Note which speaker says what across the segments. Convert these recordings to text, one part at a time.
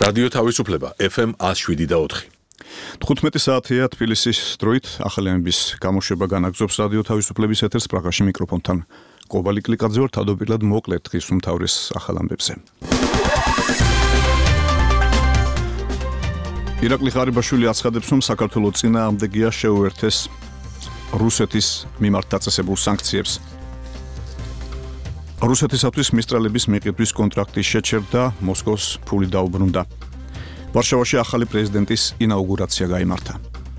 Speaker 1: რადიო თავისუფლება FM 107.4.
Speaker 2: 15 საათია თბილისის დროით ახალი ამბის გამოშვება განაგრძობს რადიო თავისუფლების ეთერს პრაღაში მიკროფონთან კობალი კლიკაძე ვარ თავდაპირველად მოკლედ დღის უმთავრეს ახალ ამბებზე. ირაკლი ღარიბაშვილი აცხადებს, რომ საქართველოს წინააღმდეგია შეუერთეს რუსეთის მიმართ დაწესებულ სანქციებს. რუსეთისათვის მისტრალების მიყიდვის კონტრაქტის შეჩერდა მოსკოვს ფული დაუბრუნდა. ვარშავაში ახალი პრეზიდენტის ინაუგურაცია გაიმართა.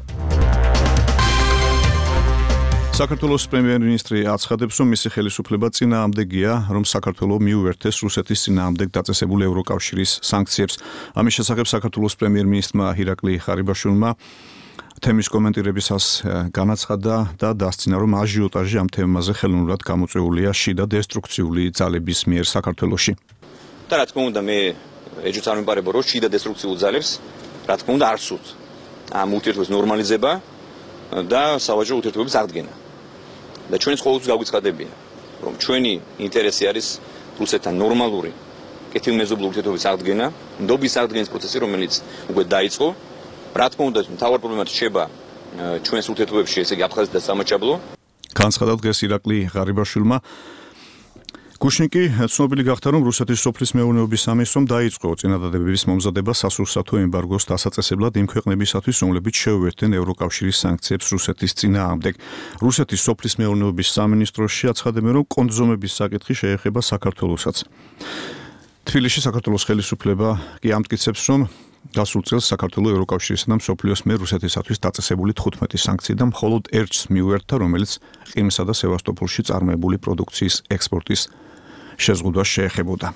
Speaker 2: საქართველოს პრემიერ-მინისტრი აცხადებს, რომ მისი ხელისუფლება წინააღმდეგია, რომ საქართველო მიუერთეს რუსეთის წინააღმდეგ დაწესებულ ევროკავშირის სანქციებს. ამის შესახებ საქართველოს პრემიერ-მინისტრმა ირაკლი ღარიბაშვილმა თემის კომენტირებისას განაცხადა და დასცინა, რომ აჟიოტაჟი ამ თემაზე ხელოვნურად გამოწვეულია შიდა დესტრუქციული ძალების მიერ საქართველოში.
Speaker 3: და რა თქმა უნდა, მე ეჭვს არ მიმარება, რომ შიდა დესტრუქციულ ძალებს, რა თქმა უნდა, არ სურთ ამ ურთიერთობის ნორმალიზება და სავაჭრო ურთიერთობების აღდგენა. და ჩვენს ყოველთვის გაგვიცხადებია, რომ ჩვენი ინტერესი არის რუსეთთან ნორმალური კეთილმეზობლური ურთიერთობის აღდგენა, ნდობის აღდგენის პროცესი, რომელიც უკვე დაიწყო. რა თქმა უნდა, მთავარ პრობლემად რჩება ჩვენს ურთიერთობებში, ესე იგი აფხაზეთი და სამაჩაბლო.
Speaker 2: განცხადა დღეს ირაკლი ღარიბაშვილმა. გუშინკი ცნობილი გახდა, რომ რუსეთის სოფლის მეურნეობის სამინისტრომ დაიწყო წინადადებების მომზადება სასურსათო ემბარგოს დასაწესებლად იმ ქვეყნებისათვის, რომლებიც შეუერთდნენ ევროკავშირის სანქციებს რუსეთის წინააღმდეგ. რუსეთის სოფლის მეურნეობის სამინისტროში აცხადებენ, რომ კონძომების საკითხი შეეხება საქართველოსაც. თბილისში საქართველოს ხელისუფლება კი ამტკიცებს, რომ გასულ წელს საქართველოს ევროკავშირისა და მსოფლიოს მიერ რუსეთისათვის დაწესებული 15 სანქციიდან მხოლოდ ერთს მიუერთდა, რომელიც ყირიმსა და სევასტოპოლში წარმოებული პროდუქციის ექსპორტის შეზღუდვას შეეხებოდა.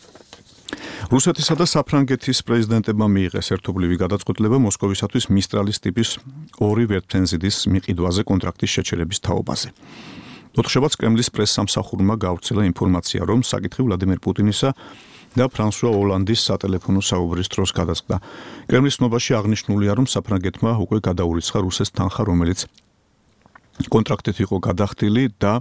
Speaker 2: რუსეთისა და საფრანგეთის პრეზიდენტებმა მიიღეს ერთობლივი გადაწყვეტილება მოსკოვისათვის მისტრალის ტიპის 2 ვერტმფრენზიდის მიყიდვაზე კონტრაქტის შეჩერების თაობაზე. ოთხშაბათს კრემლის პრესსამსახურმა გავრცელა ინფორმაცია, რომ საკითხი ვლადიმერ პუტინისა და ფრანსუა ოლანდის სატელეფონო საუბრის დროს გადაწყდა. კრემლის ცნობაში აღნიშნულია, რომ საფრანგეთმა უკვე გადაურიცხა რუსეთს თანხა, რომელიც კონტრაქტით იყო გადახდილი და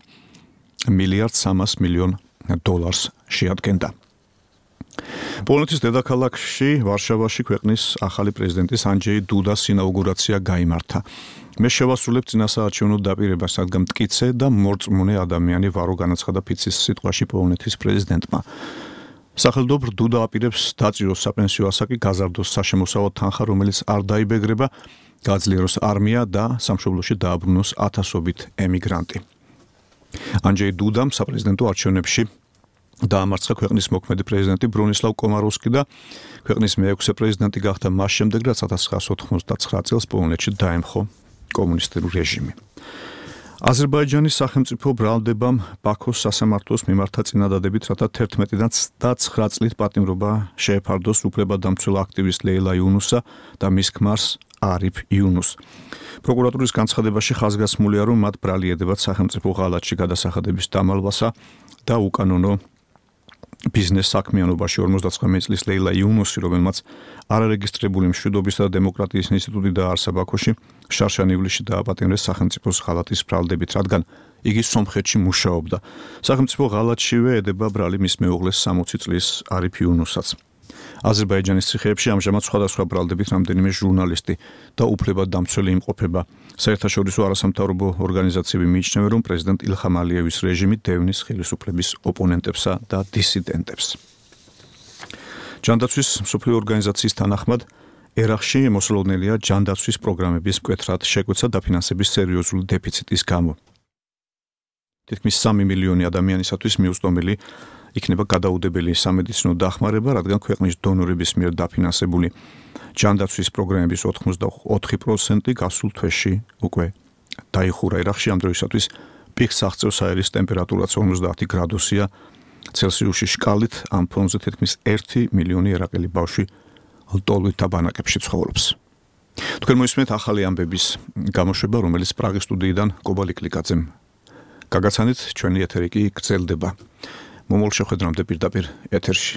Speaker 2: $1.3 მილიარდ შეადგენდა. პოლონეთის დედაქალაქში ვარშავაში ქვეყნის ახალი პრეზიდენტის ანჯეი დუდას ინაუგურაცია გაიმართა. მე შევასრულებ წინასაარჩევნო დაპირებას, რადგან მტკიცე და მორწმუნე ადამიანი ვარო, განაცხადა ფიცის სიტყვაში პოლონეთის პრეზიდენტმა. სახელმწიფო დუდა აპირებს დაწიოს საპენსიო ასაკი, გაზარდოს საშემოსავლო თანხა, რომელიც არ დაიბეგრება, გაძლიეროს არმია და სამშობლოში დააბრუნოს ათასობით ემიგრანტი. ანჯეი დუდამ საპრეზიდენტო არჩევნებში დაამარცხა ქვეყნის მოქმედი პრეზიდენტი ბრონისლავ კომაროვსკი და ქვეყნის მეექვსე პრეზიდენტი გახდა მას შემდეგ, რაც 1999 წელს პოლონეთში დაემხო კომუნისტური რეჟიმი. აზერბაიჯანის სახელმწიფო ბრალდებამ ბაქოს სასამართლოს მიმართა წინადადებით, რათა 11-დან 9 წლით პატიმრობა შეეფარდოს უფლებადამცველ აქტივისტ ლეილა იუნუსა და მის ქმარს არიფ იუნუსს. პროკურატურის განცხადებაში ხაზგასმულია, რომ მათ ბრალი ედებათ სახელმწიფო ღალატში გადასახადების დამალვასა და უკანონო ბიზნეს საქმიანობაში 59 წლის ლეილა იუნუსი, რომელმაც არარეგისტრირებული მშვიდობისა და დემოკრატიის ინსტიტუტი დააარსა ბაქოში, შარშან ივლისში დააპატიმრეს სახელმწიფოს ღალატის ბრალდებით, რადგან იგი სომხეთში მუშაობდა. სახელმწიფო ღალატშივე ედება ბრალი მის მეუღლეს 60 წლის არიფ იუნუსსაც. აზერბაიჯანის ციხეებში ამჟამად სხვადასხვა ბრალდებით რამდენიმე ჟურნალისტი და უფლებადამცველი იმყოფება. საერთაშორისო არასამთავრობო ორგანიზაციები მიიჩნევენ, რომ პრეზიდენტ ილხამ ალიევის რეჟიმი დევნის ხელისუფლების ოპონენტებსა და დისიდენტებს. ჯანდაცვის მსოფლიო ორგანიზაციის თანახმად, ერაყში მოსალოდნელია ჯანდაცვის პროგრამების მკვეთრად შეკვეცა დაფინანსების სერიოზული დეფიციტის გამო. თითქმის 3 მილიონი ადამიანისათვის მიუწვდომელი იქნება გადაუდებელი სამედიცინო დახმარება, რადგან ქვეყნის დონორების მიერ დაფინანსებული ჯანდაცვის პროგრამების 84% გასულ თვეში უკვე დაიხურა. ერაყში ამ დროისათვის პიკს აღწევს აერის ტემპერატურაც 50 გრადუსია ცელსიუსში შკალით, ამ ფონზე თითქმის 1 მილიონი ერაყელი ბავშვი ლტოლვით და ბანაკებში ცხოვრობს. თქვენ მოისმენთ ახალი ამბების გამოშვება, რომელიც პრაღის სტუდიიდან კობალი კლიკაძემ გაგაცანით, ჩვენი ეთერი კი გრძელდება. მომავალ შეხვედრამდე პირდაპირ ეთერში.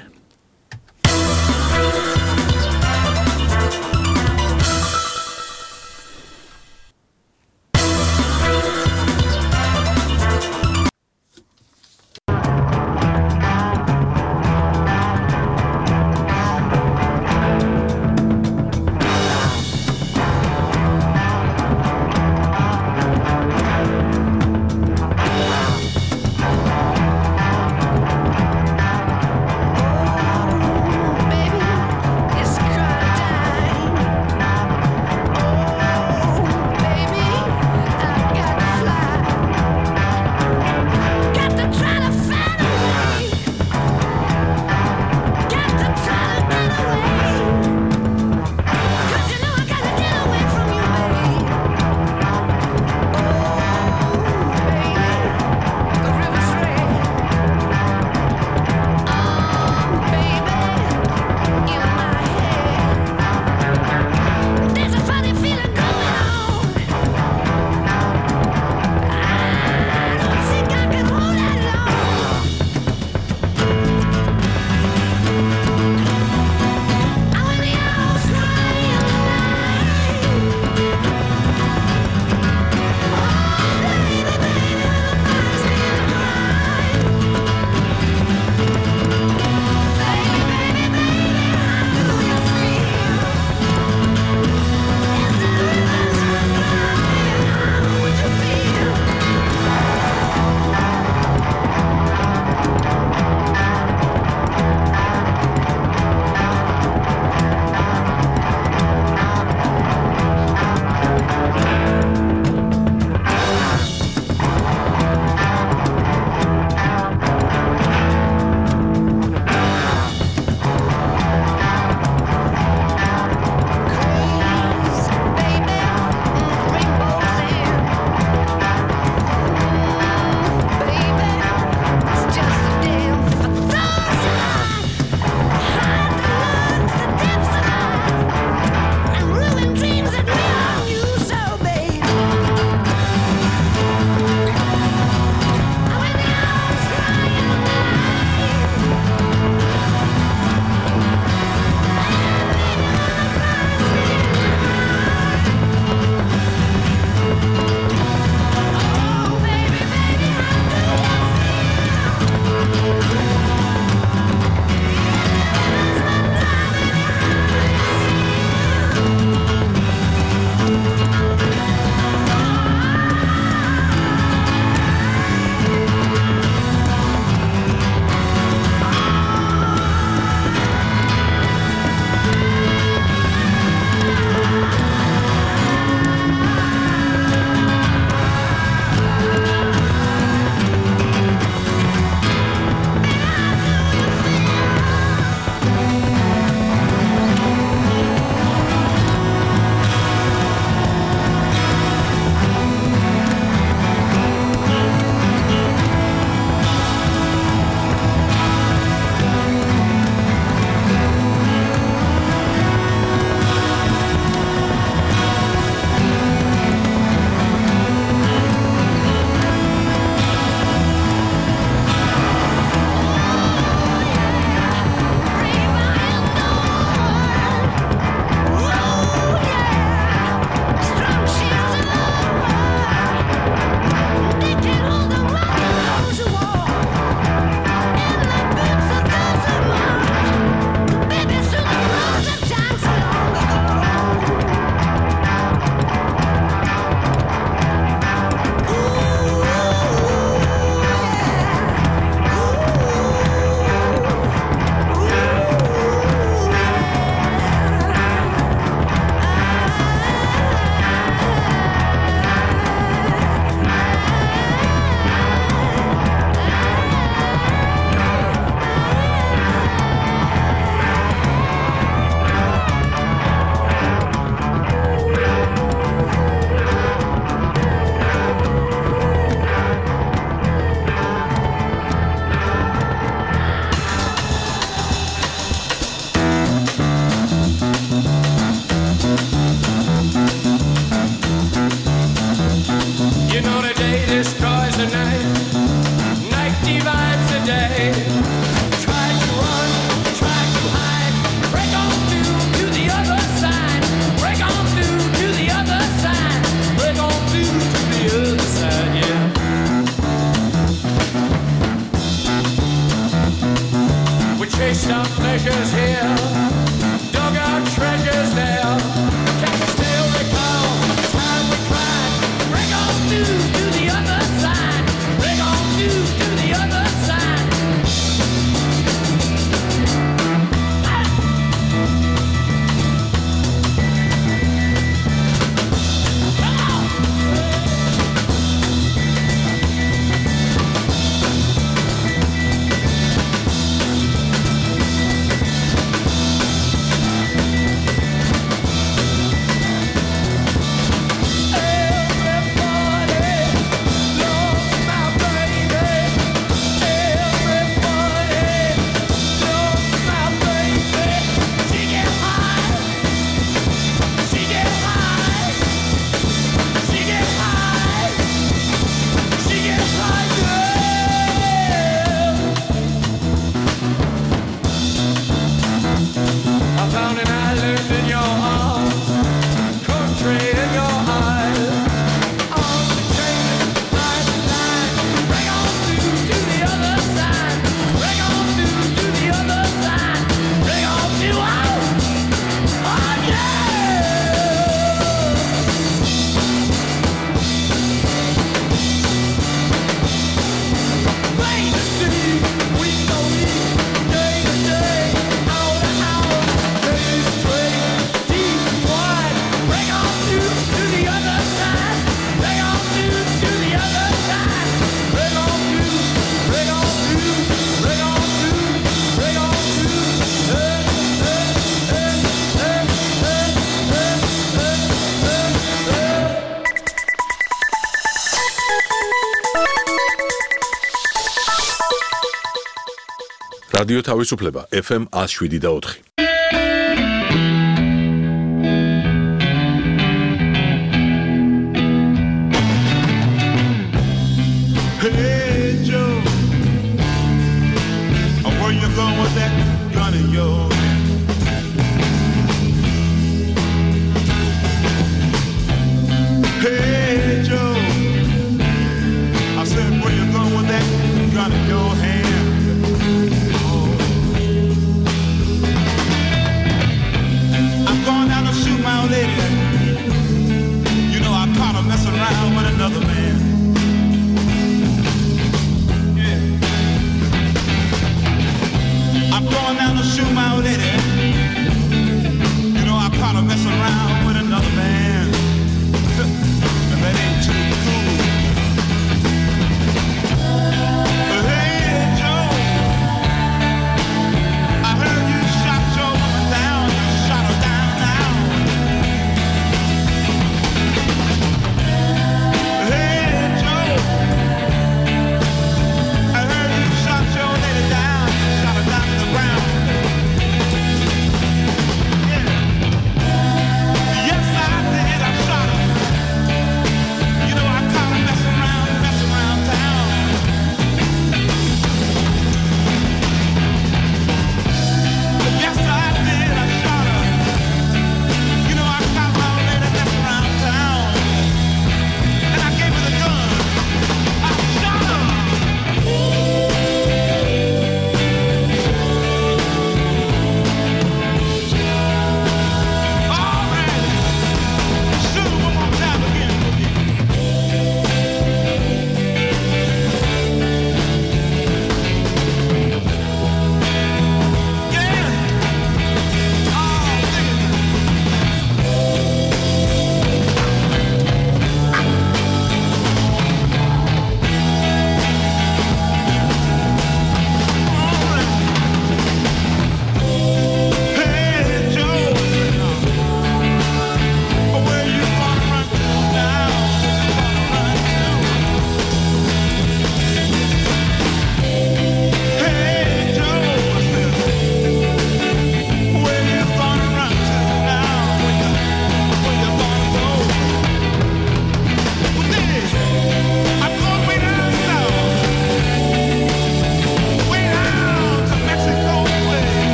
Speaker 4: chased our pleasures here, dug our treasures there. Can you still recall the time we cried? Bring on through to the other side. Bring on through to the other side.
Speaker 1: რადიო თავისუფლება FM 107.4.
Speaker 5: Hey Joe, where you going with that gun in your hand? Hey Joe, I said where you going with that gun in your hand? My old lady, you know I caught her messing around with another man. Yeah. I'm going down to shoot my old lady. You know I caught her messing around with another man. And that ain't too cool. Hey Joe, I heard you shot your woman down. You shot her down.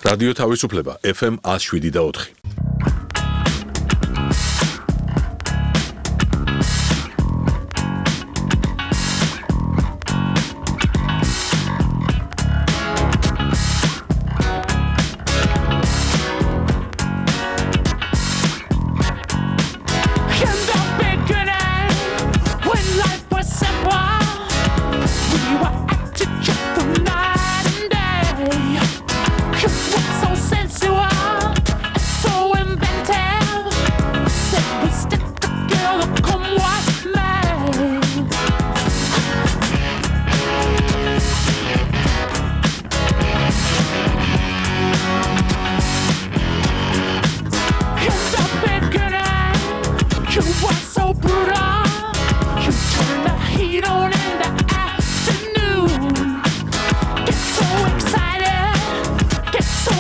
Speaker 1: რადიო თავისუფლება FM 107.4.
Speaker 4: Get so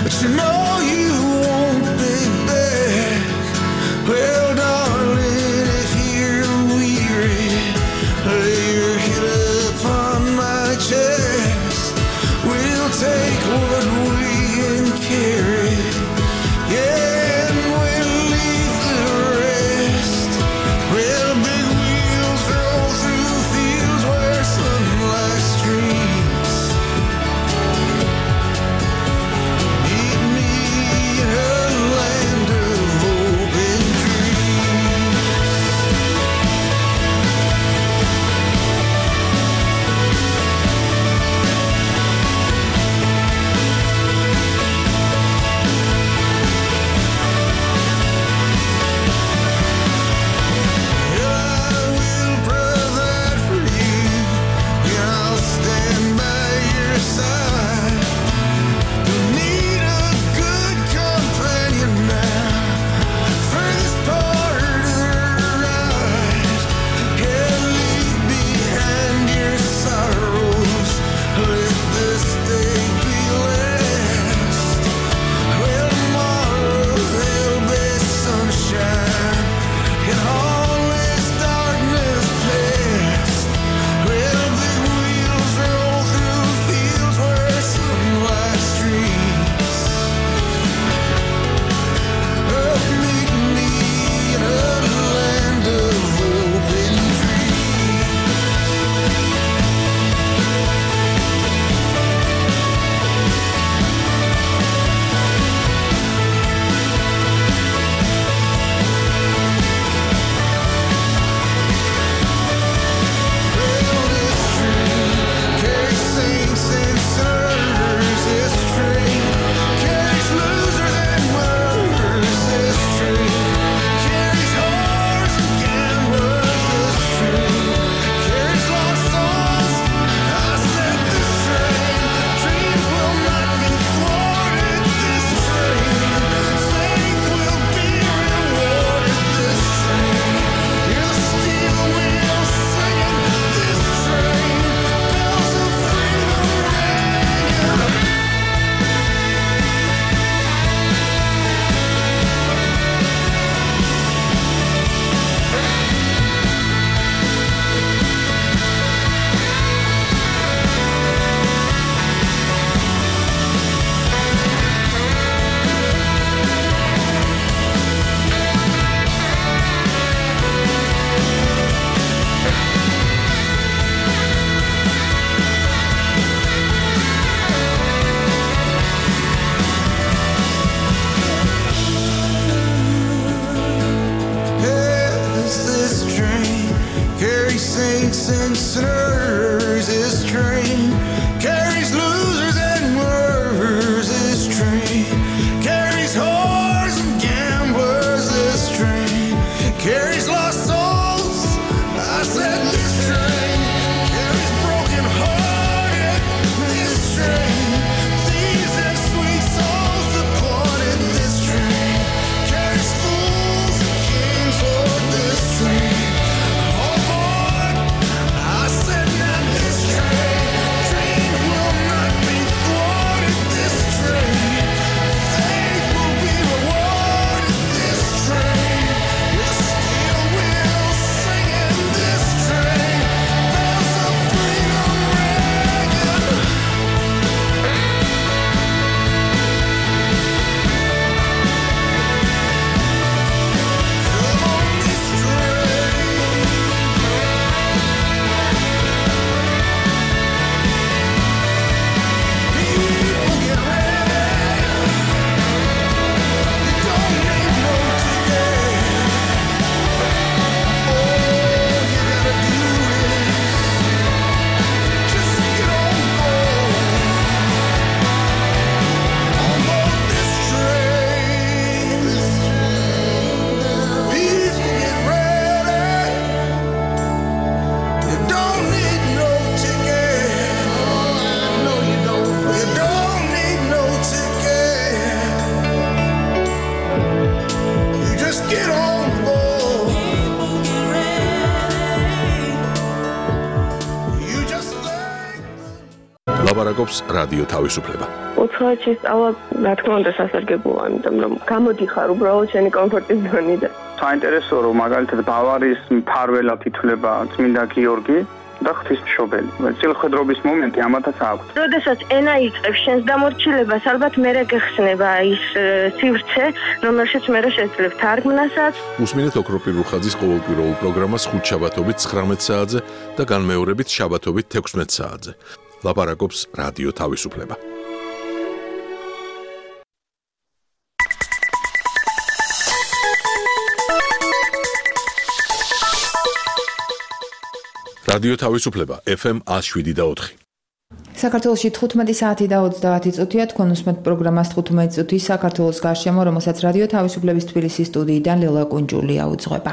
Speaker 6: but you know you won't be back. Well, darling, if you're weary, lay your head upon my chest. We'll take what we can carry, yeah, and we'll leave the rest. Well, big wheels roll through fields where sunlight streams. Meet me in a land of hope and dreams. I will provide for you, and I'll stand by your side. You need a good companion now for this part of the ride. Yeah, leave behind your sorrows, let this day be last. Well, tomorrow there'll be sunshine, and all this darkness past. Well, big wheels roll through fields where sunlight streams. Oh, meet me in a land of hope and dreams. Well, this train carries saints and sinners. This train carries losers and winners. This train carries whores and gamblers. This train carries lost souls. I said this train, dreams will not be thwarted. This train, faith will be rewarded. This train, you'll steal wheel singing. This train, bells of freedom ringing. Yes, this train carries saints and sinners. This train carries losers and winners. This train carries whores and gamblers. This train carries lost souls. I said this train carries broken hearted. This train, thieves and sweet souls departed. This train carries fools and kings on this train. Oh boy, I said now this train, dreams will not be thwarted. This train, faith will be rewarded. This train, you'll steal wheel singing. This train, bells of freedom ringing. Come on this train. People get ready. You don't need no ticket. All you gotta do is just get on board this train. People get ready. You don't need no ticket. No, you don't. You don't need no ticket. You just get on board. You just think.
Speaker 1: ლაპარაკობს რადიო თავისუფლება.
Speaker 7: უცხოეთში სწავლა, რა თქმა უნდა, სასარგებლოა, იმიტომ რომ გამოდიხარ უბრალოდ შენი კომფორტის ზონიდან.
Speaker 8: საინტერესოა, რომ მაგალითად ბავარიის მფარველად ითვლება წმინდა გიორგი და ღვთისმშობელი. წილხედრობის მომენტი ამათაც აქვს.
Speaker 7: როდესაც ენა იწყებს შენს დამორჩილებას, ალბათ მერე გეხსნება ის სივრცე, რომელშიც მერე შეძლებ თარგმნასაც.
Speaker 1: უსმინეთ ოქროპირ რუხაძის ყოველკვირეულ პროგრამას ხუთშაბათობით 19 საათზე და განმეორებით შაბათობით 16 საათზე. ლაპარაკობს რადიო თავისუფლება. რადიო თავისუფლება FM 107.4.
Speaker 9: საქართველოში 15 საათი და 30 წუთია, თქვენ უსმენთ პროგრამას 15 წუთი საქართველოს გარშემო, რომელსაც რადიო თავისუფლების თბილისის სტუდიიდან ლელა კუნჯულია უძღვება.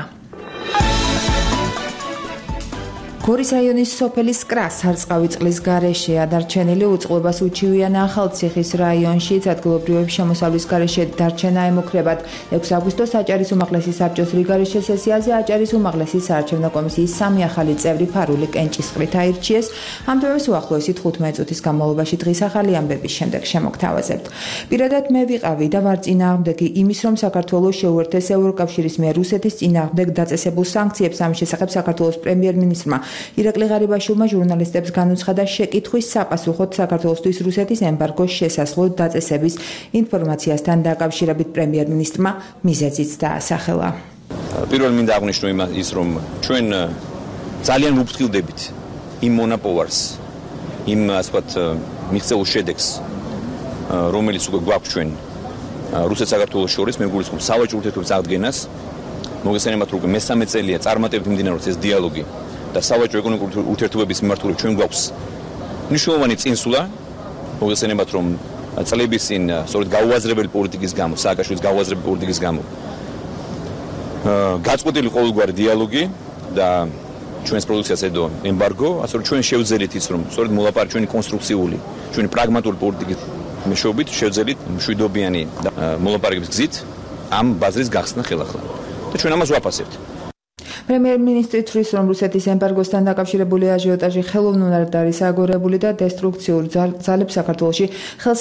Speaker 9: გორის რაიონის სოფელი სკრა სარწყავი წყლის გარეშეა დარჩენილი, უწყლობას უჩივიან ახალციხის რაიონში, ადგილობრივების შემოსავლის გარეშე დარჩენა ემუქრებათ. 6 აგვისტოს აჭარის უმაღლესი საბჭოს რიგარეშე სესიაზე აჭარის უმაღლესი საარჩევნო კომისიის 3 ახალი წევრი ფარული კენჭისყრით აირჩიეს. ამ თემებს უახლოესი 15 წუთის განმავლობაში დღის ახალი ამბების შემდეგ შემოგთავაზებთ. პირადად მე ვიყავი და ვარ წინააღმდეგი იმის, რომ საქართველოს შეუერთეს ევროკავშირის მიერ რუსეთის წინააღმდეგ დაწესებულ სანქციებს. ამის შესახებ საქართველოს პრემიერ-მინისტრმა ირაკლი ღარიბაშვილმა ჟურნალისტებს განუცხადა შეკითხვის საპასუხოდ საქართველოსთვის რუსეთის ემბარგოს შესაძლო დაწესების ინფორმაციასთან დაკავშირებით პრემიერ-მინისტრმა მიზეზიც დაასახელა.
Speaker 3: პირველ მინდა აღვნიშნო ის, რომ ჩვენ ძალიან ვუფრთხილდებით იმ მონაპოვარს, იმ ასეთ მიღწეულ შედეგს, რომელიც უკვე გვაქვს ჩვენ რუსეთ-საქართველოს შორის, მე გულისხმობ სავაჭრო ურთიერთობების აღდგენას. მოგესალმებით, რომ მესამე წელია წარმატებით მიმდინარეობს ეს დიალოგი. და სავაჭრო ეკონომიკური ურთიერთობების მიმართულებით ჩვენ გვაქვს მნიშვნელოვანი წინსვლა. მოგესალმებით, რომ წლების წინ სწორედ გაუაზრებელი პოლიტიკის გამო, სააკაშვილის გაუაზრებელი პოლიტიკის გამო გაწყვეტილი ყოველგვარი დიალოგი და ჩვენს პროდუქციას ედო ემბარგო, ასე რომ ჩვენ შევძელით ის, რომ სწორედ მოლაპარაკე ჩვენი კონსტრუქციული, ჩვენი პრაგმატული პოლიტიკის მეშვეობით შევძელით მშვიდობიანი მოლაპარაკების გზით ამ ბაზრის გახსნა ხელახლა. და ჩვენ ამას ვაფასებთ.
Speaker 9: პრემიერ-მინისტრი თვლის, რომ რუსეთის ემბარგოსთან დაკავშირებული აჟიოტაჟი ხელოვნურად არის აგორებული და დესტრუქციურ ძალებს საქართველოში ხელს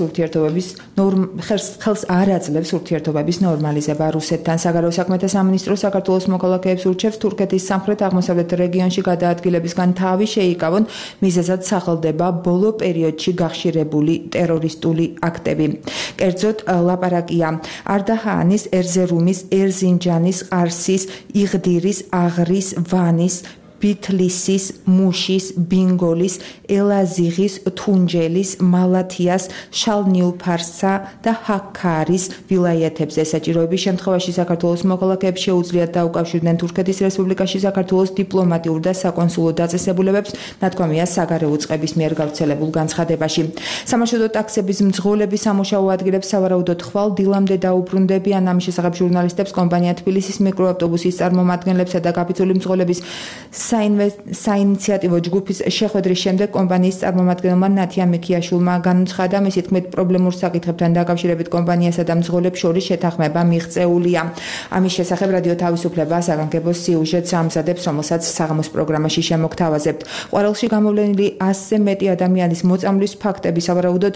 Speaker 9: არ აძლევს ურთიერთობების ნორმალიზება რუსეთთან. საგარეო საქმეთა სამინისტრო საქართველოს მოქალაქეებს ურჩევს თურქეთის სამხრეთ-აღმოსავლეთ რეგიონში გადაადგილებისგან თავი შეიკავონ, მიზეზად სახელდება ბოლო პერიოდში გახშირებული ტერორისტული აქტები. კერძოდ ლაპარაკია არდაჰანის, ერზერუმის, ერზინჯანის, ყარსის, იღდირის, აღრის, ვანის, ბითლისის, მუშის, ბინგოლის, ელაზიღის, თუნჯელის, მალათიას, შალნიუფარსა და ჰაქარის ვილაიეთებზე. საჭიროების შემთხვევაში საქართველოს მოქალაქეებს შეუძლიათ დაუკავშირდნენ თურქეთის რესპუბლიკაში საქართველოს დიპლომატიურ და საკონსულო დაწესებულებებს, ნათქვამია საგარეო წყების მიერ გავრცელებულ განცხადებაში. სამარშრუტო ტაქსების მძღოლები სამუშაო ადგილებს სავარაუდოდ ხვალ დილამდე დაუბრუნდებიან. ამის შესახებ ჟურნალისტებს კომპანია თბილისის მიკროავტობუსის წარმომადგენლებსა და კაპიტული მძღოლების საინიციატივო ჯგუფის შეხვედრის შემდეგ კომპანიის წარმომადგენელმა ნათია მიქიაშვილმა განუცხადა, მისი თქმით, პრობლემურ საკითხებთან დაკავშირებით კომპანიასა და მძღოლებს შორის შეთანხმება მიღწეულია. ამის შესახებ რადიო თავისუფლება საგანგებო სიუჟეტს ამზადებს, რომელსაც საღამოს პროგრამაში შემოგთავაზებთ. ყვარელში გამოვლენილი 100-ზე მეტი ადამიანის მოწამვლის ფაქტები სავარაუდოდ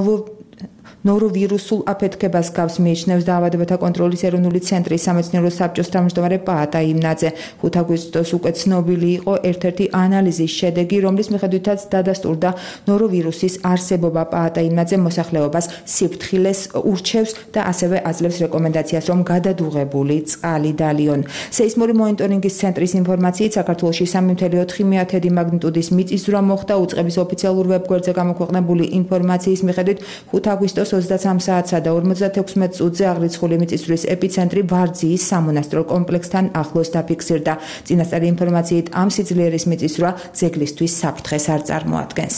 Speaker 9: ნოროვირუსულ აფეთქებას გავს, მიიჩნევს დაავადებათა კონტროლის ეროვნული ცენტრის სამეცნიერო საბჭოს თავმჯდომარე პაატა იმნაძე. 5 აგვისტოს უკვე ცნობილი იყო ერთ-ერთი ანალიზის შედეგი, რომლის მიხედვითაც დადასტურდა ნოროვირუსის არსებობა. პაატა იმნაძე მოსახლეობას სიფრთხილეს ურჩევს და ასევე აძლევს რეკომენდაციას, რომ გადადუღებული წყალი დალიონ. სეისმური მონიტორინგის ცენტრის ინფორმაციით, საქართველოში 3.4 მაგნიტუდის მიწისძვრა მოხდა. უწყების ოფიციალურ ვებგვერდზე გამოქვეყნებული ინფორმაციის მიხედვით 5 აგვისტოს 23 საათსა და 56 წუთზე აღრიცხული მიწისძვრის ეპიცენტრი ვარძიის სამონასტრო კომპლექსთან ახლოს დაფიქსირდა. წინასწარი ინფორმაციით, ამ სიძლიერის მიწისძვრა ძეგლისთვის საფრთხეს არ წარმოადგენს.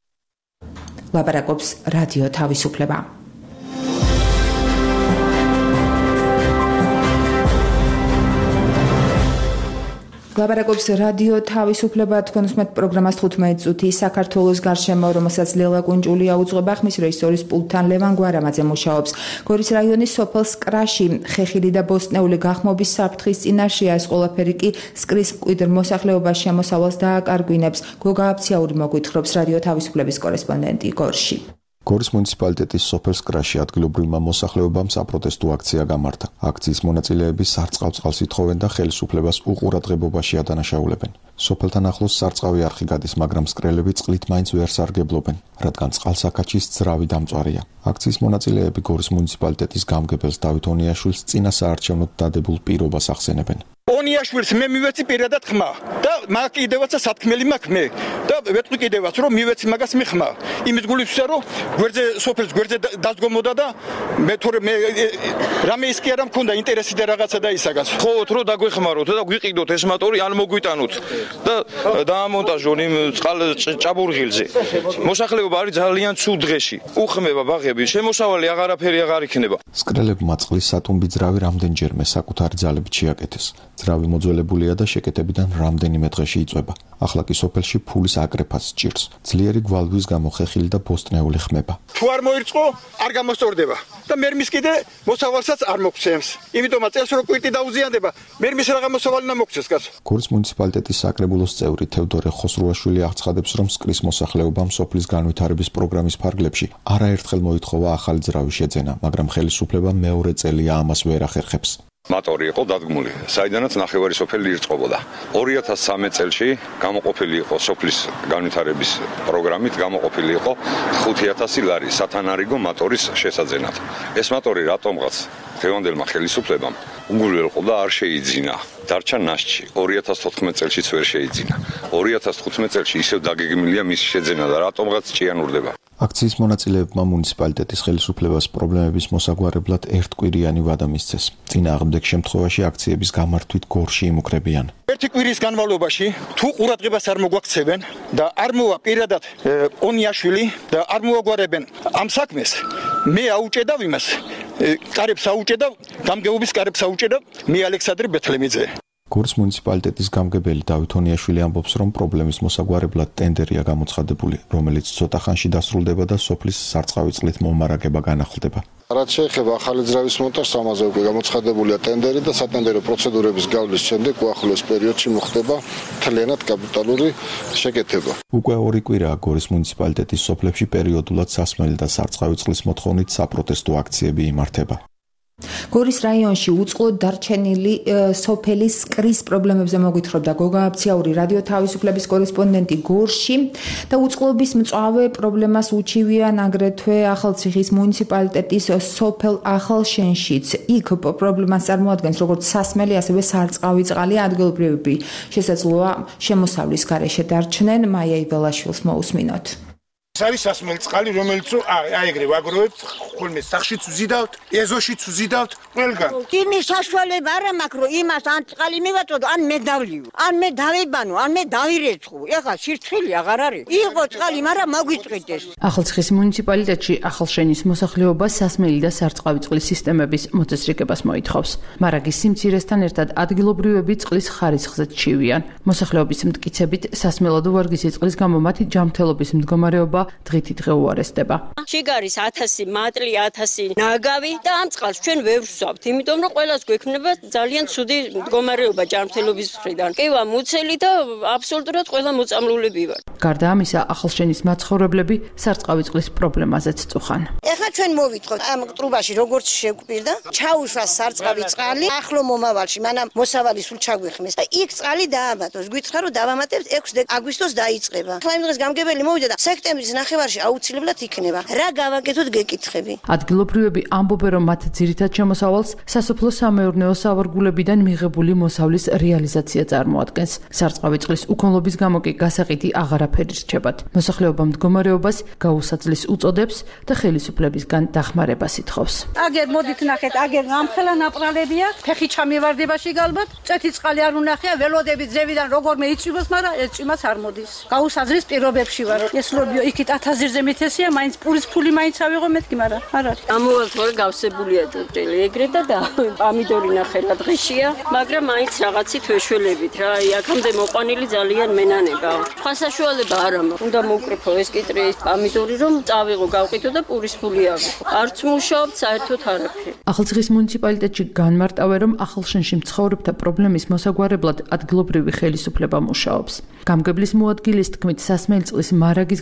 Speaker 9: ლაპარაკობს რადიო თავისუფლება. ლაპარაკობს რადიო თავისუფლება, თქვენ უსმენთ პროგრამას 15 წუთი საქართველოს გარშემო, რომელსაც ლელა კუნჯულია უძღვება, ხმის რეჟისორის პულტთან ლევან გვარამაძე მუშაობს. გორის რაიონის სოფელ სკრაში ხეხილი და ბოსტნეული გახმობის საფრთხის წინაშეა, ეს ყველაფერი კი სკრის მკვიდრ მოსახლეობას შემოსავალს დააკარგვინებს. გოგა აფციაური მოგვითხრობს რადიო თავისუფლების კორესპონდენტი გორში.
Speaker 10: გორის მუნიციპალიტეტის სოფელ სკრაში ადგილობრივმა მოსახლეობამ საპროტესტო აქცია გამართა. აქციის მონაწილეები სარწყავ წყალს ითხოვენ და ხელისუფლებას უყურადღებობაში ადანაშაულებენ. სოფელთან ახლოს სარწყავი არხი გადის, მაგრამ სკრელები წყლით მაინც ვერ სარგებლობენ, რადგან წყალსაკაჩის ძრავი დამწვარია. აქციის მონაწილეები გორის მუნიციპალიტეტის გამგებელს დავით ონიაშვილს წინა საარჩევნოდ დადებულ პირობას ახსენებენ.
Speaker 11: ონიაშვილს მე მივეცი პირადად ხმა და მაგ კიდევაც სათქმელი მაქვს მე და ვეთქვი კიდევაც რომ მივეცი მაგას მე ხმა იმის გულისხმობ რომ გვერდზე სოფელს გვერდზე დასგომოდა და მე თორე მე რამე ის კი არა მქონდა ინტერესი და რაღაცა და ისაგაც ხოთ რომ დაგვეხმაროთ და გვიყიდოთ ეს მატორი ან მოგვიტანოთ და დაამონტაჟონ იმ წყალ ჭაბურღილზე მოსახლეობა არის ძალიან ცუდ დღეში უხმება ბაღები შემოსავალი აღარაფერი აღარ იქნება
Speaker 10: სკრელებმა წყლის სატუმბი ძრავი რამდენჯერმე საკუთარი ძალებით შეაკეთეს. ძრავი მოძველებულია და შეკეტებიდან რამდენიმე დღეში იწვება. ახლა კი სოფელში ფულის აკრეფას სჭირს. ძლიერი გვალვის გამო ხეხილი და ბოსტნეული ხმება.
Speaker 11: თუ არ მოირწყო, არ გამოსწორდება და მერმის კიდე მოსავალსაც არ მოგცემს. იმიტომაც წელს რო კვირტი დაუზიანდება, მერმის რა გამოსავალი და მოგცეს კაცო.
Speaker 10: გორის მუნიციპალიტეტის საკრებულოს წევრი თევდორე ხოსრუაშვილი აცხადებს, რომ სკრის მოსახლეობამ სოფლის განვითარების პროგრამის ფარგლებში არაერთხელ მოითხოვა ახალი ძრავის შეძენა, მაგრამ ხელისუფლება მეორე წელია ამას ვერ ახერხებს.
Speaker 12: მატორი იყო დადგმული, საიდანაც ნახევარი სოფელი ირწყობოდა. 2013 წელში გამოყოფილი იყო სოფლის განვითარების პროგრამით, გამოყოფილი იყო 5000 ლარი სათანარიგო მატორის შესაძენად. ეს მატორი რატომღაც დღევანდელმა ხელისუფლებამ უგულველყო და არ შეიძინა. დარჩა ნაშთი 2014 წელშიც ვერ შეიძინა. 2015 წელში ისევ დაგეგმილია მისი შეძენა და რატომღაც ჭიანურდება.
Speaker 10: აქციის მონაწილეებმა მუნიციპალიტეტის ხელისუფლებას პრობლემების მოსაგვარებლად ერთკვირიანი ვადა მისცეს. წინააღმდეგ შემთხვევაში აქციების გამართვით გორში იმუქრებიან.
Speaker 11: ერთი კვირის განმავლობაში თუ ყურადღებას არ მოგვაქცევენ და არ მოვა პირადად ონიაშვილი და არ მოაგვარებენ ამ საქმეს, მე აუჭედავ იმას, კარებს აუჭედავ, გამგეობის კარებს აუჭედავ, მე ალექსანდრე ბეთლემიძე.
Speaker 10: გორის მუნიციპალიტეტის გამგებელი დავით ონიაშვილი ამბობს, რომ პრობლემის მოსაგვარებლად ტენდერია გამოცხადებული, რომელიც ცოტა ხანში დასრულდება და სოფლის სარწყავი წყლით მომარაგება განახლდება.
Speaker 13: რაც შეეხება ახალი ძრავის მონტაჟს, ამაზე უკვე გამოცხადებულია ტენდერი და სატენდერო პროცედურების გავლის შემდეგ უახლოეს პერიოდში მოხდება მთლიანად კაპიტალური შეკეთება.
Speaker 10: უკვე 2 კვირაა გორის მუნიციპალიტეტის სოფლებში პერიოდულად სასმელი და სარწყავი წყლის მოთხოვნით საპროტესტო აქციები იმართება.
Speaker 9: გორის რაიონში უწყლოდ დარჩენილი სოფელის სკრის პრობლემებზე მოგვითხრობდა გოგა აფციაური რადიო თავისუფლების კორესპონდენტი გორში და უწყლობის მწვავე პრობლემას უჩივიან აგრეთვე ახალციხის მუნიციპალიტეტის სოფელ ახალშენშიც. იქ პრობლემას წარმოადგენს როგორც სასმელი, ასევე სარწყავი წყალი. ადგილობრივები შესაძლოა შემოსავლის გარეშე დარჩნენ. მაია იბელაშვილს მოусმინოთ.
Speaker 14: ეს არის სასმელი წყალი, რომელიც აი ეგრე ვაგროვებთ, ხოლმე სახშიც ვზიდავთ, ეზოშიც ვზიდავთ, ყველგან.
Speaker 15: იმის საშუალება არა მაქვს, რომ იმას ან წყალი მივაწოდო, ან მე დავლიო, ან მე დავებანო, ან მე დავირეცხო. ეხლა სირცხილი აღარ არის. იყო წყალი, მაგრამ მოგვიწყვეტეს.
Speaker 16: ახალციხის მუნიციპალიტეტში ახალშენის მოსახლეობა სასმელი და სარწყავი წყლის სისტემების მოწესრიგებას მოითხოვს. მარაგის სიმცირესთან ერთად ადგილობრივები წყლის ხარისხზე ჩივიან. მოსახლეობის მტკიცებით სასმელადო ვარგისი წყლის გამო მათი ჯანმრთელობის მდგომარეობა დღითიდღე უარესდება.
Speaker 17: შიგარის 1000 მატლი, 1000 ნაგავი და ამ წყალს ჩვენ ვერ ვსვამთ, იმიტომ რომ ყველას გვექნება ძალიან ცუდი მდგომარეობა ჯანმრთელობის მხრიდან. კევა მუცელი და აბსოლუტურად ყველა მოწამლულები ვართ.
Speaker 16: გარდა ამისა, ახალშენის მაცხოვრებლები სარწყავი წყლის პრობლემაზეც წუხან.
Speaker 15: ეხლა ჩვენ მოვიტყოთ ამ ტრუბაში როგორც შეგვპირდა, ჩაუშვა სარწყავი წყალი, ახლო მომავალში, მანამ მოსავალი სულ ჩაგვიხმეს და იქ წყალი დაამატოს. გვიცხა რომ დავამატებთ 6 აგვისტოს დაიწყება. ახლა იმ დღეს გამგებელი მოვიდა და სექტემბრის ნახევარში აუცილებლად იქნება. რა გავაკეთოთ გეკითხები.
Speaker 16: ადგილობრივები ამბობენ, რომ მათ ძირითად შემოსავალს სასოფლო სამეურნეო სავარგულებიდან მიღებული მოსავლის რეალიზაცია წარმოადგენს. სარწყავი წყლის უქონლობის გამო კი გასაყიდი აღარაფერი რჩებათ. მოსახლეობა მდგომარეობას გაუსაძლის უწოდებს და ხელისუფლებისგან დახმარებას ითხოვს.
Speaker 18: აგერ მოდით ნახეთ, აგერ ამხელა ნაპრალებია, ფეხი ჩამივარდებაში გალბათ, წეთი წყალი არ უნახია, ველოდები ძევიდან როგორმე იწვიმოს, მაგრამ ეს წვიმაც არ მოდის. გაუსაძლის პირობებში ვარ. ეს ლობიო იქით 1000-ზე მითესია, მაინც პურის ფული მაინც ავიღო მეთქი, მაგრამ არ არის.
Speaker 17: ამოვალთ ვარ გავსებულია ჭრელი ეგრე და პამიდორი ნახელა დღეშია, მაგრამ მაინც რაღაცით ვეშველებით რა. აი აქამდე მოყვანილი ძალიან მენანება. სხვა საშუალება არ აქვს. უნდა მოვკრიფო ეს კიტრის პამიდორი რომ წავიღო, გავყიდო და პურის ფული ავიღო. არც მუშაობ საერთოდ არაფერი.
Speaker 16: ახალციხის მუნიციპალიტეტში განმარტავენ, რომ ახალშენში მცხოვრებთა პრობლემის მოსაგვარებლად ადგილობრივი ხელისუფლება მუშაობს. გამგებლის მოადგილის თქმით, სასმელი წყლის მარაგის გასაზრდა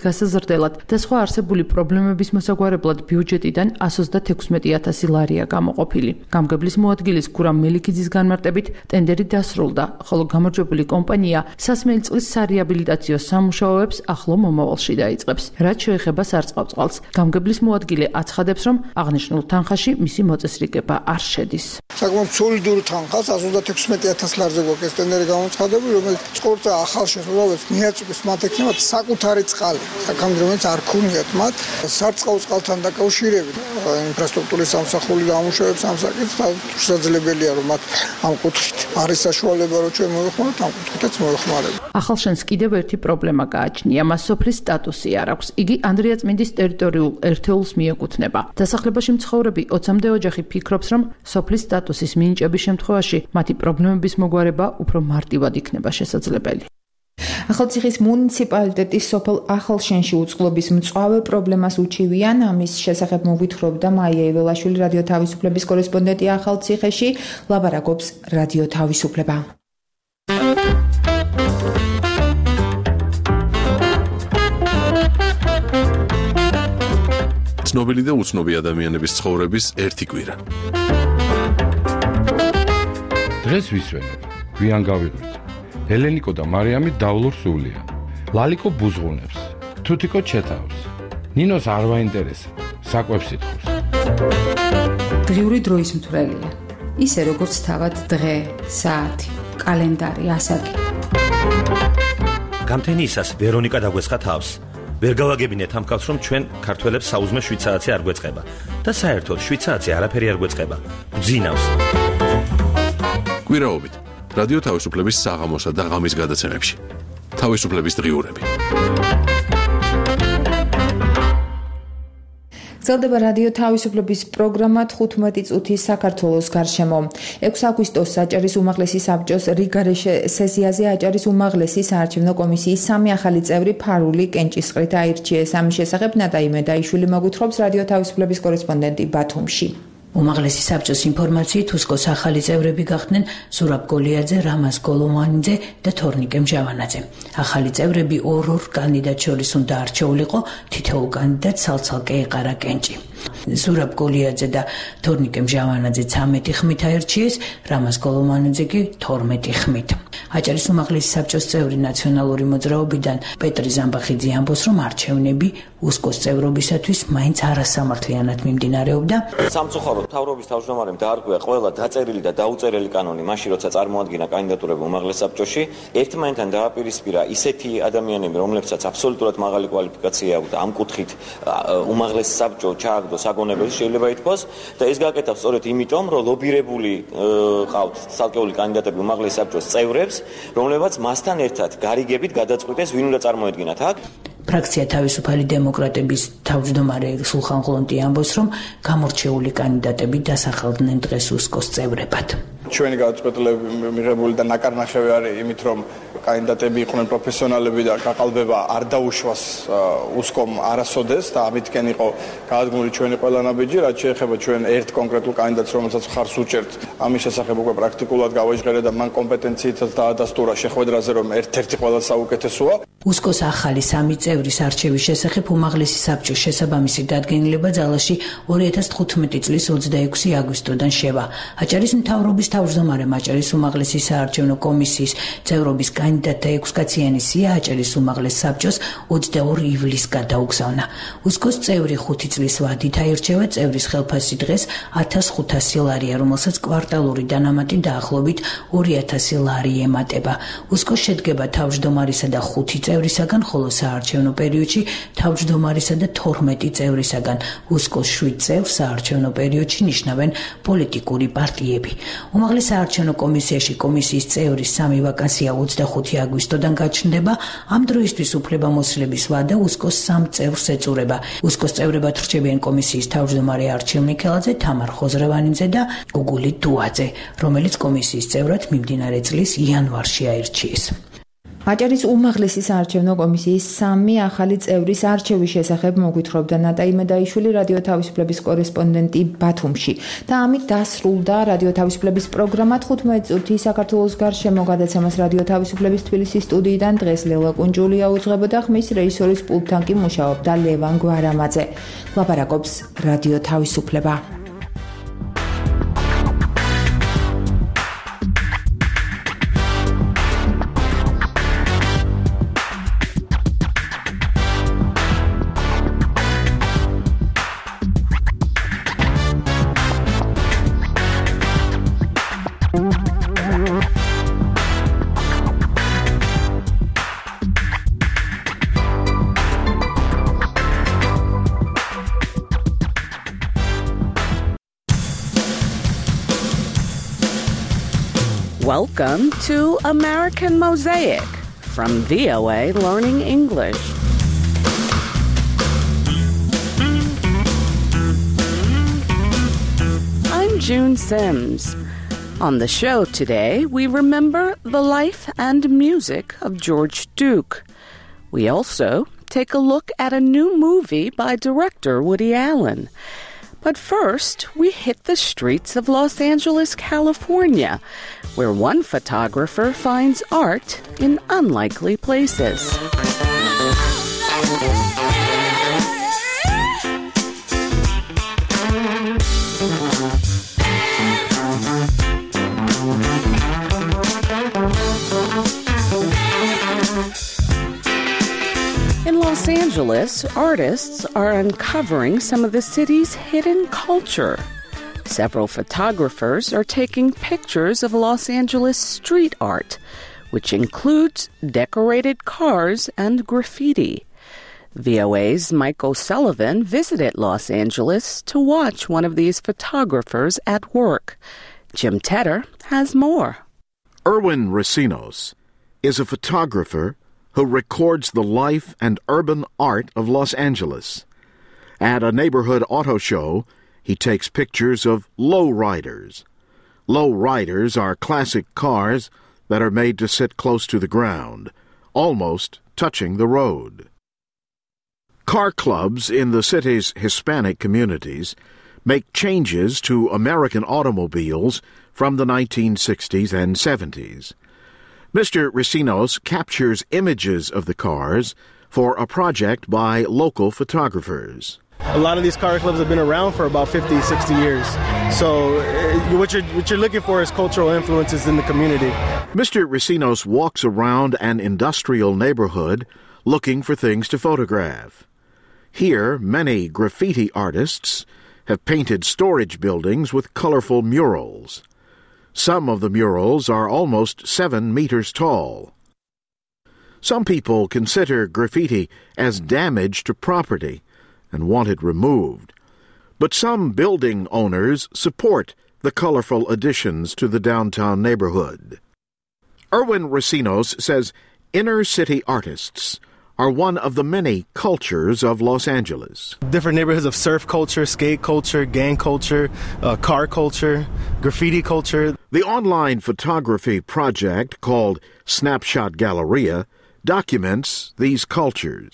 Speaker 16: გრძელად და სხვა არსებული პრობლემების მოსაგვარებლად ბიუჯეტიდან 136,000 ლარია გამოყოფილი. გამგებლის მოადგილის გურამ მელიქიძის განმარტებით ტენდერი დასრულდა, ხოლო გამარჯვებული კომპანია სასმელი წყლის სარეაბილიტაციო სამუშაოებს ახლო მომავალში დაიწყებს. რაც შეეხება სარწყავწყალს, გამგებლის მოადგილე აცხადებს, რომ აღნიშნულ თანხაში მისი მოწესრიგება არ შედის.
Speaker 19: საკმაოდ სოლიდური თანხა 116,000 ლარზე გვაქვს ტენდერი გამოცხადებული, რომელიც სპორტსა ახალ შესაძლებლობებს მიაწვდის მათ ექნებათ საკუთარი წყალი, საკამდე რომელიც არ ქონიათ მათ სარწყავწყალთან დაკავშირებით ინფრასტრუქტურის სამსახური დამუშავებს ამ საკითხს შესაძლებელია რომ მათ ამ კუთხით არის საშუალება რომ ჩვენ მოეხმაროთ ამ კუთხითაც მოეხმარება.
Speaker 16: ახალშენს კიდევ ერთი პრობლემა გააჩნია, მას სოფლის სტატუსი არ აქვს. იგი ანდრიაწმინდის ტერიტორიულ ერთეულს მიეკუთვნება. დასახლებაში მცხოვრები 20-მდე ოჯახი ფიქრობს, რომ სოფლის სტატუსის მინიჭების შემთხვევაში მათი პრობლემების მოგვარება უფრო მარტივად იქნება შესაძლებელი.
Speaker 9: ახალციხის მუნიციპალიტეტის სოფელ ახალშენში უწყლობის მწვავე პრობლემას უჩივიან. ამის შესახებ მოგვითხრობდა მაია იველაშვილი, რადიო თავისუფლების კორესპონდენტი ახალციხეში. ლაბარაკობს რადიო თავისუფლება.
Speaker 1: ცნობილი და უცნობი ადამიანების ცხოვრების ერთი კვირა.
Speaker 20: დღეს ვისვენებ, გვიან გავიღვიძე. ელენიკო და მარიამი დავლურ სულია. ლალიკო ბუზღუნებს, თუთიკო ჩეთავს. ნინოს არ ვაინტერესა, საკვებს ითხოვს.
Speaker 21: დღიური დროის მთვრელია. ისე როგორც თავად დღე, საათი, კალენდარი, ასაკი.
Speaker 22: გამთენიისას ვერონიკა დაგვესხა თავს. ვერ გავაგებინეთ ამ კაცს, რომ ჩვენ ქართველებს საუზმე შვიცარიცი არ გვეწყება და საერთოდ შვიცარიცი არაფერი არ გვეწყება. გძინავს.
Speaker 1: კვირაობით რადიო თავისუფლების საღამოსა და ღამის გადაცემებში. თავისუფლების დღიურები.
Speaker 9: გრძელდება რადიო თავისუფლების პროგრამა 15 წუთის საქართველოს გარშემო. 6 აგვისტოს აჭარის უმაღლესი საბჭოს რიგარეშე სესიაზე აჭარის უმაღლესი საარჩევნო კომისიის 3 ახალი წევრი ფარული კენჭისყრით აირჩიეს. ამის შესახებ ნატაი მედაიშვილი მოგვითხრობს რადიო თავისუფლების კორესპონდენტი ბათუმში.
Speaker 23: უმაღლესი საბჭოს ინფორმაციით უსკოს ახალი წევრები გახდნენ ზურაბ გოლიაძე, რამაზ გოლომანიძე და თორნიკე მჟავანაძე. ახალი წევრები ორ კანდიდატ შორის უნდა არჩეულიყო, თითოეულ კანდიდატს ცალ-ცალკე ეყარა კენჭი. ზურაბ გოლიაძე და თორნიკე მჟავანაძე 13 ხმით აირჩიეს, რამაზ გოლომანიძე კი 12 ხმით. აჭარის უმაღლესი საბჭოს წევრი ნაციონალური მოძრაობიდან პეტრი ზამბახიძე ამბობს, რომ არჩევნები უსკოს წევრობისათვის მაინც არასამართლიანად მიმდინარეობდა.
Speaker 3: სამწუხაროდ მთავრობის თავმჯდომარემ დაარღვია ყველა დაწერილი და დაუწერელი კანონი მაშინ როცა წარმოადგინა კანდიდატურები უმაღლეს საბჭოში. ერთმანეთთან დააპირისპირა ისეთი ადამიანები, რომლებსაც აბსოლუტურად მაღალი კვალიფიკაცია აქვთ ამ კუთხით უმაღლეს საბჭო ჩააგდო საგონებელს შეიძლება ითქვას და ეს გაკეთავს სწორედ იმიტომ, რომ ლობირებული ყავთ ცალკეული კანდიდატები უმაღლეს საბჭოს წევრებს, რომლებაც მასთან ერთად გარიგებით გადაწყვიტეს ვინ უნდა წარმოედგინათ აქ.
Speaker 23: ფრაქცია თავისუფალი დემოკრატების თავმჯდომარე სულხან ღლონტი ამბობს, რომ გამორჩეული კანდიდატები დასახელდნენ დღეს უსკოს წევრებად.
Speaker 11: ჩვენი გადაწყვეტილება მიღებული და ნაკარნახევი არის იმით, რომ კანდიდატები იყვნენ პროფესიონალები და გაყალბება არ დაუშვას უსკომ არასოდეს და ამითკენ იყო გადადგმული ჩვენი ყველა ნაბიჯი, რაც შეეხება ჩვენ ერთ კონკრეტულ კანდიდატს, რომელსაც ხარს უჭერთ. ამის შესახებ უკვე პრაქტიკულად გავაჟღერე და მან კომპეტენციითაც დაადასტურა შეხვედრაზე, რომ ერთ-ერთი ყველა საუკეთესოა.
Speaker 23: უსკოს ახალი 3 წევრის არჩევის შესახებ უმაღლესი საბჭოს შესაბამისი დადგენილება ძალაში 2015 წლის 26 აგვისტოდან შევა. აჭარის მთავრობის თავმჯდომარემ აჭარის უმაღლესი საარჩევნო კომისიის წევრობის კანდიდატთა 6-კაციანი სია აჭარის უმაღლეს საბჭოს 22 ივლისს გადაუგზავნა. უსკოს წევრი 5 წლის ვადით აირჩევა, წევრის ხელფასი დღეს 1500 ლარია, რომელსაც კვარტალური დანამატი დაახლოებით 2000 ლარი ემატება. უსკოს შედგება თავმჯდომარისა და 5 წევრისაგან, ხოლო საარჩევნო პერიოდში თავმჯდომარისა და 12 წევრისაგან. უსკოს 7 წევრს საარჩევნო პერიოდში ნიშნავენ პოლიტიკური პარტიები. უმაღლეს საარჩევნო კომისიაში კომისიის წევრის 3 ვაკანსია 25 აგვისტოდან გაჩნდება. ამ დროისთვის უფლებამოსილების ვადა უსკოს 3 წევრს ეწურება. უსკოს წევრებად რჩებიან კომისიის თავმჯდომარე არჩილ მიქელაძე, თამარ ხოზრევანიძე და გუგული დუაძე, რომელიც კომისიის წევრად მიმდინარე წლის იანვარში აირჩიეს.
Speaker 9: აჭარის უმაღლესი საარჩევნო კომისიის 3 ახალი წევრის არჩევის შესახებ მოგვითხრობდა ნატა იმედაიშვილი რადიო თავისუფლების კორესპონდენტი ბათუმში და ამით დასრულდა რადიო თავისუფლების პროგრამა 15 წუთი საქართველოს გარშემო გადაცემას რადიო თავისუფლების თბილისის სტუდიიდან დღეს ლელა კუნჯულია უძღვებოდა ხმის რეჟისორის პულტთან კი მუშაობდა ლევან გვარამაძე. ლაპარაკობს რადიო თავისუფლება.
Speaker 2: Welcome to American Mosaic from VOA Learning English. I'm June Sims. On the show today, we remember the life and music of George Duke. We also take a look at a new movie by director Woody Allen. But first, we hit the streets of Los Angeles, California, where one photographer finds art in unlikely places. In Los Angeles, artists are uncovering some of the city's hidden culture. Several photographers are taking pictures of Los Angeles street art, which includes decorated cars and graffiti. VOA's Mike O'Sullivan visited Los Angeles to watch one of these photographers at work. Jim Tedder has more.
Speaker 4: Erwin Racines is a photographer who records the life and urban art of Los Angeles. At a neighborhood auto show, he takes pictures of lowriders. Lowriders are classic cars that are made to sit close to the ground, almost touching the road. Car clubs in the city's Hispanic communities make changes to American automobiles from the 1960s and 70s. Mr. Racines captures images of the cars for a project by local photographers.
Speaker 5: A lot of these car clubs have been around for about 50, 60 years. So what you're looking for is cultural influences in the community.
Speaker 4: Mr. Racines walks around an industrial neighborhood looking for things to photograph. Here, many graffiti artists have painted storage buildings with colorful murals. Some of the murals are almost 7 meters tall. Some people consider graffiti as damage to property and want it removed. But some building owners support the colorful additions to the downtown neighborhood. Erwin Racines says inner-city artists are one of the many cultures of Los Angeles.
Speaker 5: Different neighborhoods of surf culture, skate culture, gang culture, car culture, graffiti culture.
Speaker 4: The online photography project called Snapshot Galleria documents these cultures.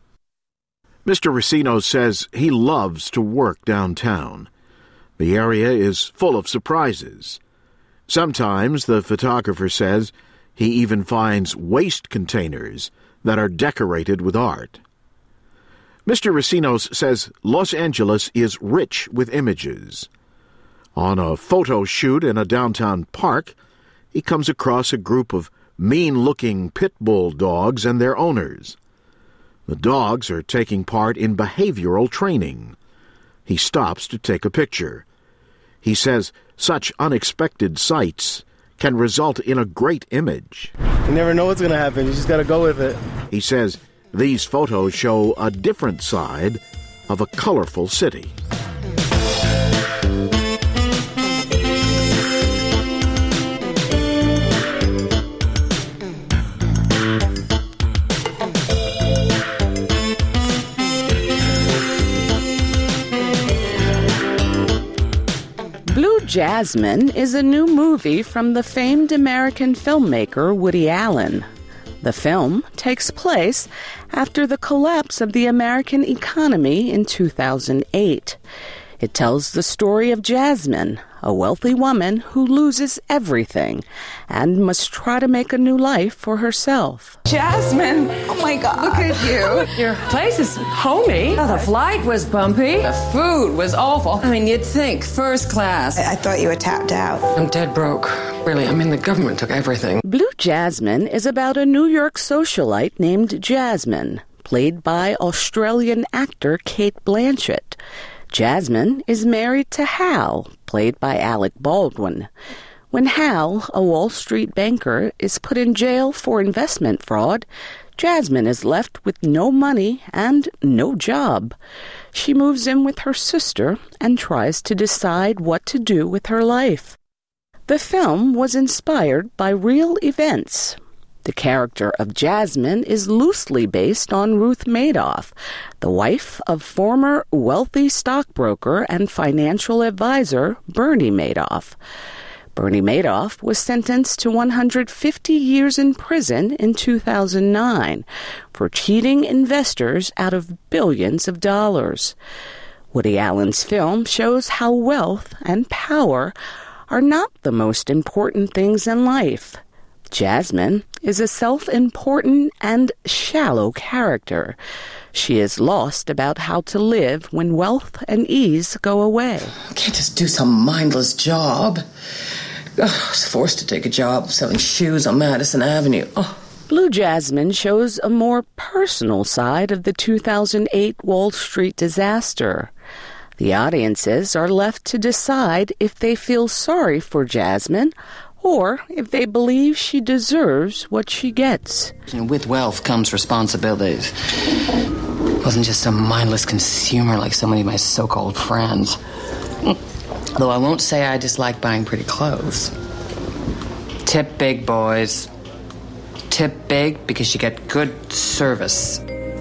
Speaker 4: Mr. Racines says he loves to work downtown. The area is full of surprises. Sometimes, the photographer says, he even finds waste containers that are decorated with art. Mr. Racines says Los Angeles is rich with images. On a photo shoot in a downtown park, he comes across a group of mean-looking pit bull dogs and their owners. The dogs are taking part in behavioral training. He stops to take a picture. He says such unexpected sights can result in a great image.
Speaker 5: You never know what's going to happen. You just got to go with it.
Speaker 4: He says these photos show a different side of a colorful city.
Speaker 2: Blue Jasmine is a new movie from the famed American filmmaker Woody Allen. The film takes place after the collapse of the American economy in 2008. It tells the story of Jasmine, a wealthy woman who loses everything and must try to make a new life for herself.
Speaker 6: Jasmine! Oh my God. Look at you. Your place is homey. Oh, the flight was bumpy. The food was awful. I mean, you'd think first class.
Speaker 7: I thought you were tapped out.
Speaker 6: I'm dead broke. Really, I mean, the government took everything.
Speaker 2: Blue Jasmine is about a New York socialite named Jasmine, played by Australian actor Cate Blanchett. Jasmine is married to Hal, played by Alec Baldwin. When Hal, a Wall Street banker, is put in jail for investment fraud, Jasmine is left with no money and no job. She moves in with her sister and tries to decide what to do with her life. The film was inspired by real events. The character of Jasmine is loosely based on Ruth Madoff, the wife of former wealthy stockbroker and financial advisor Bernie Madoff. Bernie Madoff was sentenced to 150 years in prison in 2009 for cheating investors out of billions of dollars. Woody Allen's film shows how wealth and power are not the most important things in life. Jasmine is a self-important and shallow character. She is lost about how to live when wealth and ease go away.
Speaker 6: I can't just do some mindless job. I was forced to take a job selling shoes on Madison Avenue.
Speaker 2: Blue Jasmine shows a more personal side of the 2008 Wall Street disaster. The audiences are left to decide if they feel sorry for Jasmine or if they believe she deserves what she gets.
Speaker 6: With wealth comes responsibilities. I wasn't just some mindless consumer like so many of my so-called friends. Though I won't say I dislike buying pretty clothes. Tip big, boys. Tip big because you get good service.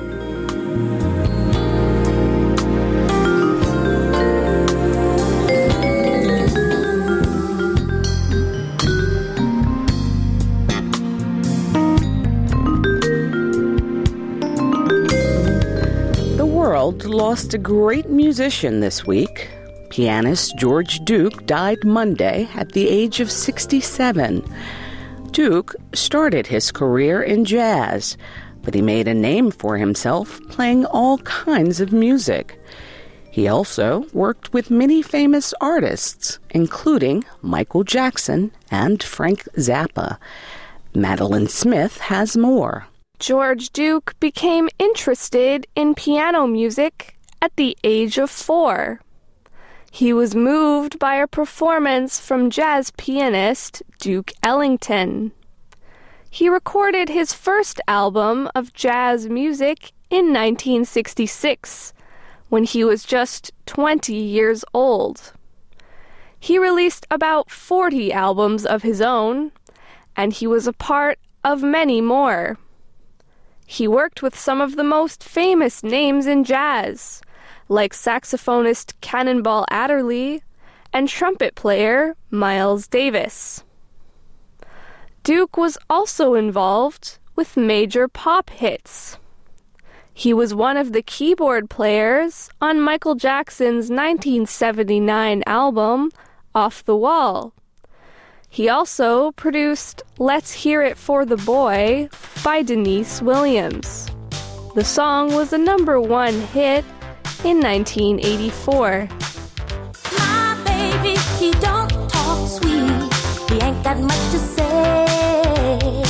Speaker 2: Lost a great musician this week. Pianist George Duke died Monday at the age of 67. Duke started his career in jazz, but he made a name for himself playing all kinds of music. He also worked with many famous artists, including Michael Jackson and Frank Zappa. Madeline Smith has more.
Speaker 8: George Duke became interested in piano music at the age of 4. He was moved by a performance from jazz pianist Duke Ellington. He recorded his first album of jazz music in 1966, when he was just 20 years old. He released about 40 albums of his own, and he was a part of many more. He worked with some of the most famous names in jazz, like saxophonist Cannonball Adderley and trumpet player Miles Davis. Duke was also involved with major pop hits. He was one of the keyboard players on Michael Jackson's 1979 album, Off the Wall. He also produced Let's Hear It for the Boy by Denise Williams. The song was a #1 hit in 1984.
Speaker 24: My baby, he don't talk sweet. He ain't got much to say.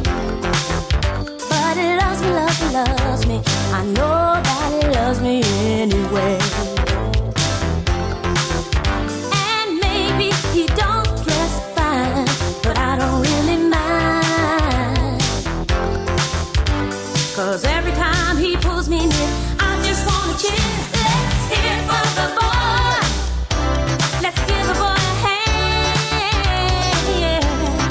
Speaker 24: But he loves me, loves me, loves me. I know that he loves me anyway. And maybe he don't dress fine, but I don't really mind. 'Cause every time he pulls me near, I just wanna cheer. Let's hear it for the boy. Let's give the boy a hand, yeah.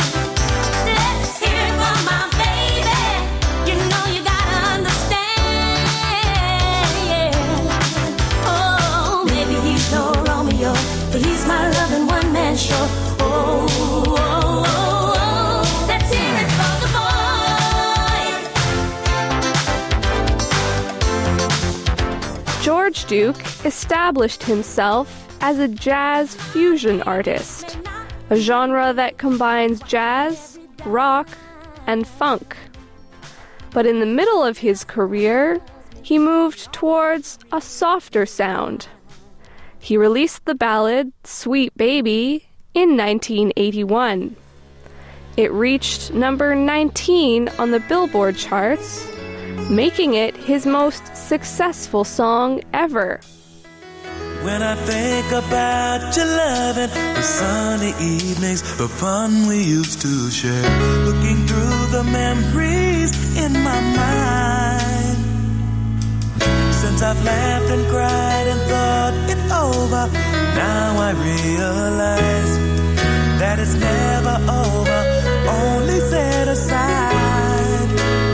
Speaker 8: Duke established himself as a jazz fusion artist, a genre that combines jazz, rock, and funk. But in the middle of his career, he moved towards a softer sound. He released the ballad Sweet Baby in 1981. It reached number 19 on the Billboard charts, making it his most successful song ever.
Speaker 7: When I think about your loving, the sunny evenings, the fun we used to share, looking through the memories in my mind. Since I've laughed and cried and thought it over, now I realize that it's never over, only set aside.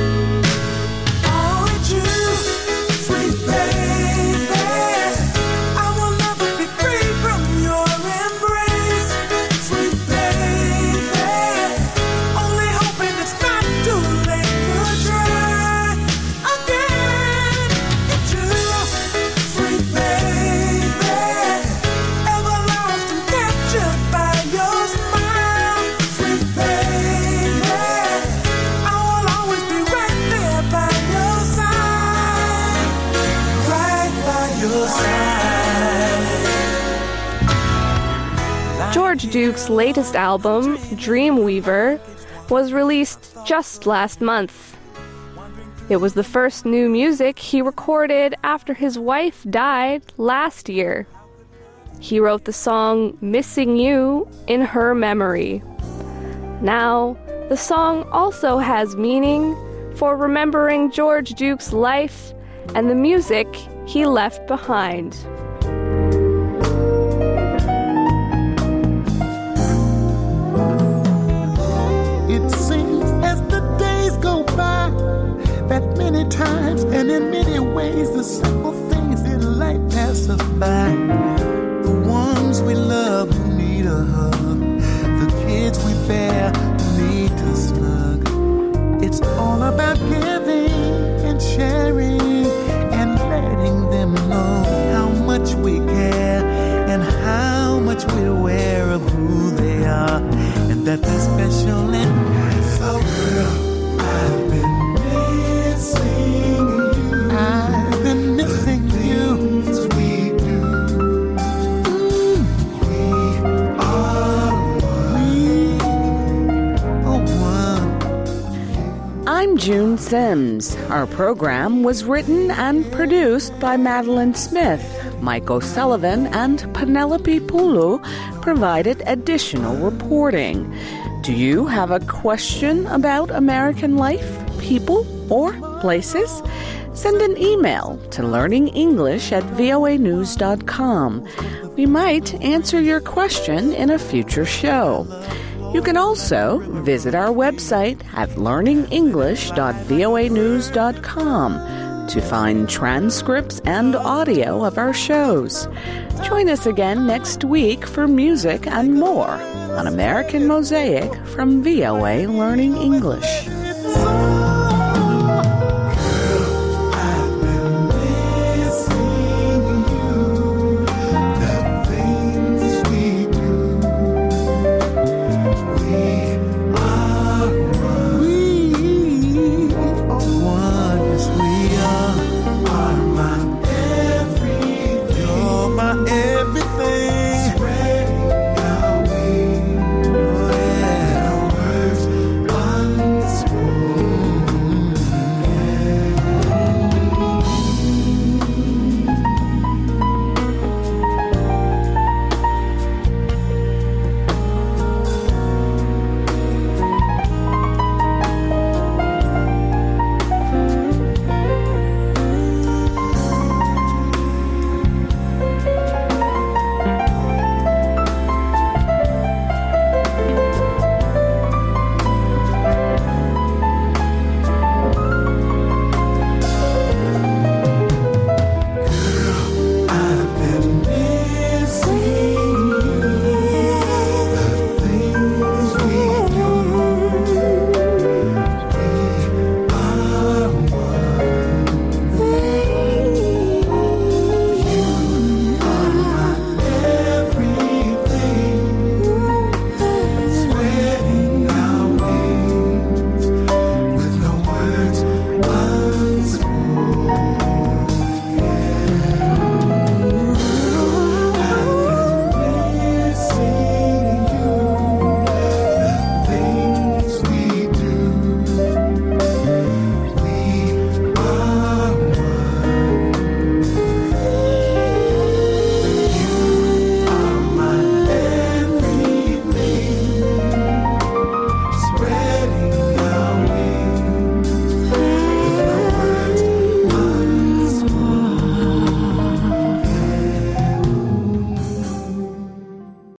Speaker 7: Only you, sweet baby, I will never be free from your embrace. Sweet baby, only hoping it's not too late to try again. It's you, sweet baby, ever lost and captured by your smile. Sweet baby, I will always be right there by your side, right by your side.
Speaker 8: George Duke's latest album, Dreamweaver, was released just last month. It was the first new music he recorded after his wife died last year. He wrote the song Missing You in her memory. Now, the song also has meaning for remembering George Duke's life and the music he left behind.
Speaker 7: It seems as the days go by that many times and in many ways the simple things in life pass us by. The ones we love who need a hug, the kids we bear who need to snug. It's all about giving and sharing and letting them know how much we care and how much we're aware of who they are and that they're special and so girl, I've been missing you. I've been missing you. Sweet you. We are one.
Speaker 2: I'm June Sims. Our program was written and produced by Madeline Smith. Mike O'Sullivan and Penelope Pulu provided additional reporting. Do you have a question about American life, people, or places? Send an email to learningenglish@voanews.com. We might answer your question in a future show. You can also visit our website at learningenglish.voanews.com to find transcripts and audio of our shows. Join us again next week for music and more on American Mosaic from VOA Learning English.